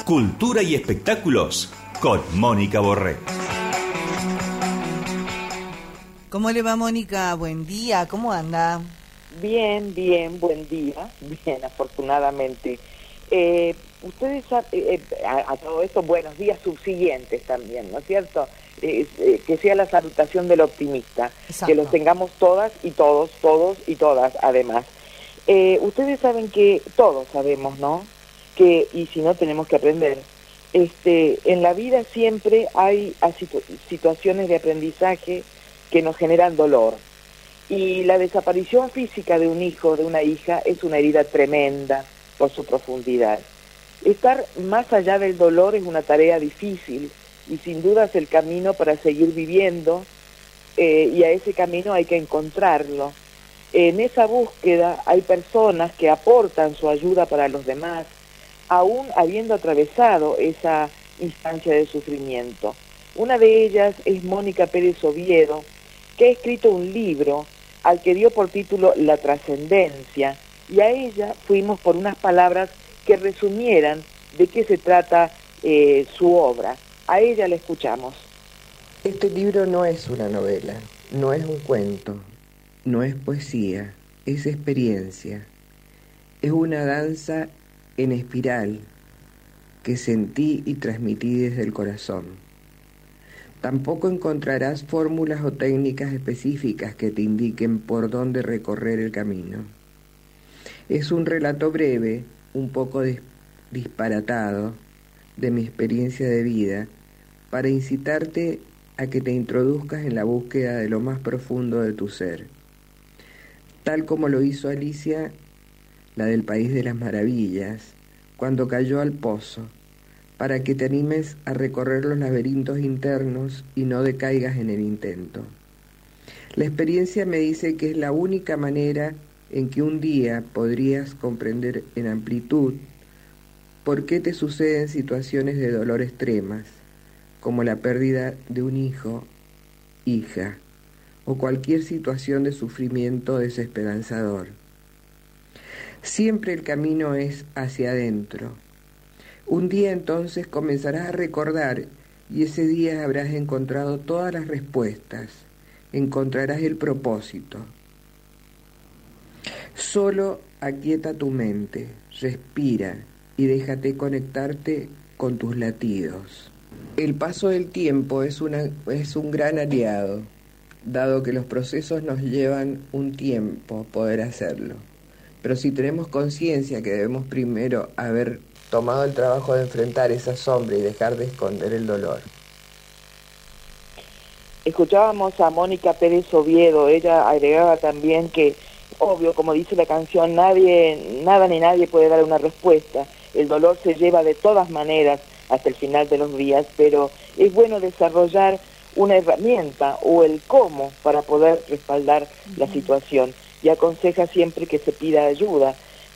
Cultura y espectáculos con Mónica Borré. ¿Cómo le va, Mónica? Buen día, ¿cómo anda? Bien, buen día, bien, afortunadamente. Ustedes a todo esto, buenos días subsiguientes también, ¿no es cierto? Que sea la salutación del optimista. Exacto. Que los tengamos todas y todos y todas, además. Ustedes saben que, todos sabemos, ¿no? Que, y si no, tenemos que aprender. En la vida siempre hay situaciones de aprendizaje que nos generan dolor. Y la desaparición física de un hijo, de una hija, es una herida tremenda por su profundidad. Estar más allá del dolor es una tarea difícil y sin duda es el camino para seguir viviendo, y a ese camino hay que encontrarlo. En esa búsqueda hay personas que aportan su ayuda para los demás, aún habiendo atravesado esa instancia de sufrimiento. Una de ellas es Mónica Pérez Oviedo, que ha escrito un libro al que dio por título La Trascendencia, y a ella fuimos por unas palabras que resumieran de qué se trata su obra. A ella la escuchamos. Este libro no es una novela, no es un cuento, no es poesía, es experiencia. Es una danza en espiral que sentí y transmití desde el corazón. Tampoco encontrarás fórmulas o técnicas específicas que te indiquen por dónde recorrer el camino. Es un relato breve, un poco disparatado, de mi experiencia de vida, para incitarte a que te introduzcas en la búsqueda de lo más profundo de tu ser. Tal como lo hizo Alicia, la del País de las Maravillas, cuando cayó al pozo, para que te animes a recorrer los laberintos internos y no decaigas en el intento. La experiencia me dice que es la única manera en que un día podrías comprender en amplitud por qué te suceden situaciones de dolor extremas, como la pérdida de un hijo, hija, o cualquier situación de sufrimiento desesperanzador. Siempre el camino es hacia adentro. Un día entonces comenzarás a recordar y ese día habrás encontrado todas las respuestas, encontrarás el propósito. Solo aquieta tu mente, respira y déjate conectarte con tus latidos. El paso del tiempo es un gran aliado, dado que los procesos nos llevan un tiempo poder hacerlo. Pero si tenemos conciencia que debemos primero haber tomado el trabajo de enfrentar esa sombra y dejar de esconder el dolor. Escuchábamos a Mónica Pérez Oviedo. Ella agregaba también que, obvio, como dice la canción, nada ni nadie puede dar una respuesta. El dolor se lleva de todas maneras hasta el final de los días, pero es bueno desarrollar una herramienta o el cómo para poder respaldar la situación. Y aconseja siempre que se pida ayuda.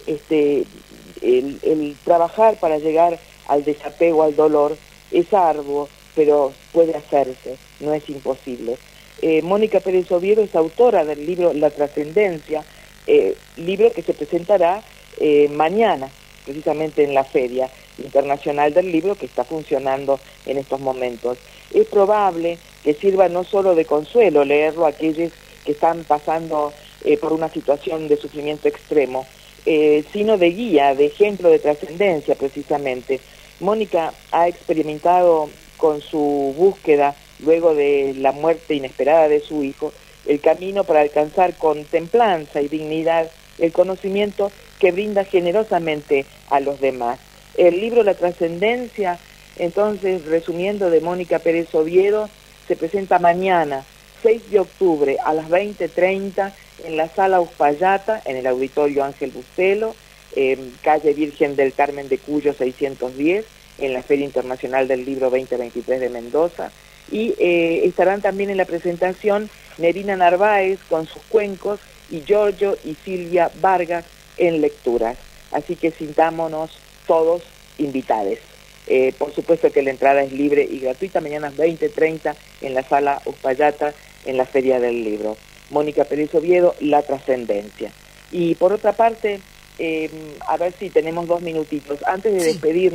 El trabajar para llegar al desapego, al dolor, es arduo, pero puede hacerse, no es imposible. Mónica Pérez Oviedo es autora del libro La Trascendencia, libro que se presentará mañana, precisamente en la Feria Internacional del Libro, que está funcionando en estos momentos. Es probable que sirva no solo de consuelo leerlo a aquellos que están pasando por una situación de sufrimiento extremo, sino de guía, de ejemplo de trascendencia precisamente. Mónica ha experimentado con su búsqueda, luego de la muerte inesperada de su hijo, el camino para alcanzar con templanza y dignidad el conocimiento que brinda generosamente a los demás. El libro La Trascendencia, entonces, resumiendo, de Mónica Pérez Oviedo, se presenta mañana, 6 de octubre, a las 20:30, en la Sala Uspallata, en el Auditorio Ángel Bustelo, calle Virgen del Carmen de Cuyo 610, en la Feria Internacional del Libro 2023 de Mendoza. Y estarán también en la presentación Nerina Narváez con sus cuencos y Giorgio y Silvia Vargas en lecturas. Así que sintámonos todos invitados. Por supuesto que la entrada es libre y gratuita, mañana 20:30 en la Sala Uspallata, en la Feria del Libro. Mónica Pérez Oviedo, La Trascendencia. Y por otra parte, a ver si tenemos 2 minutitos. Antes de despedirnos,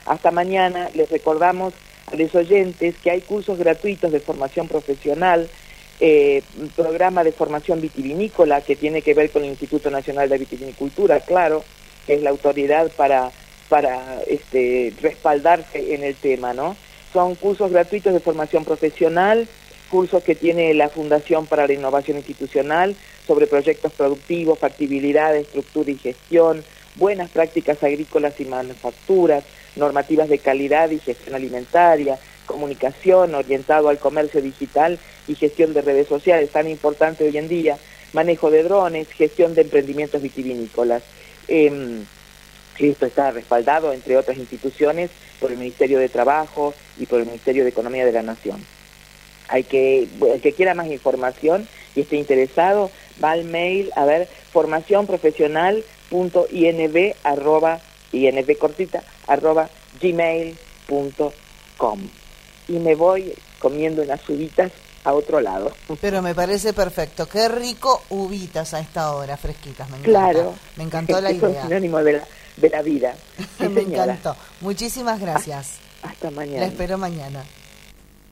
Hasta mañana. Les recordamos a los oyentes que hay cursos gratuitos de formación profesional, programa de formación vitivinícola que tiene que ver con el Instituto Nacional de Vitivinicultura, claro, que es la autoridad para respaldarse en el tema, ¿no? Son cursos gratuitos de formación profesional, cursos que tiene la Fundación para la Innovación Institucional sobre proyectos productivos, factibilidad, estructura y gestión, buenas prácticas agrícolas y manufacturas, normativas de calidad y gestión alimentaria, comunicación orientado al comercio digital y gestión de redes sociales, tan importante hoy en día, manejo de drones, gestión de emprendimientos vitivinícolas. Esto está respaldado, entre otras instituciones, por el Ministerio de Trabajo y por el Ministerio de Economía de la Nación. El que quiera más información y esté interesado, va al mail, formacionprofesional.inv@gmail.com. Y me voy comiendo unas uvitas a otro lado. Pero me parece perfecto. Qué rico uvitas a esta hora, fresquitas. Me encanta. Claro. Me encantó la idea. Es un sinónimo de la vida. Sí, me encantó. Muchísimas gracias. Hasta mañana. La espero mañana.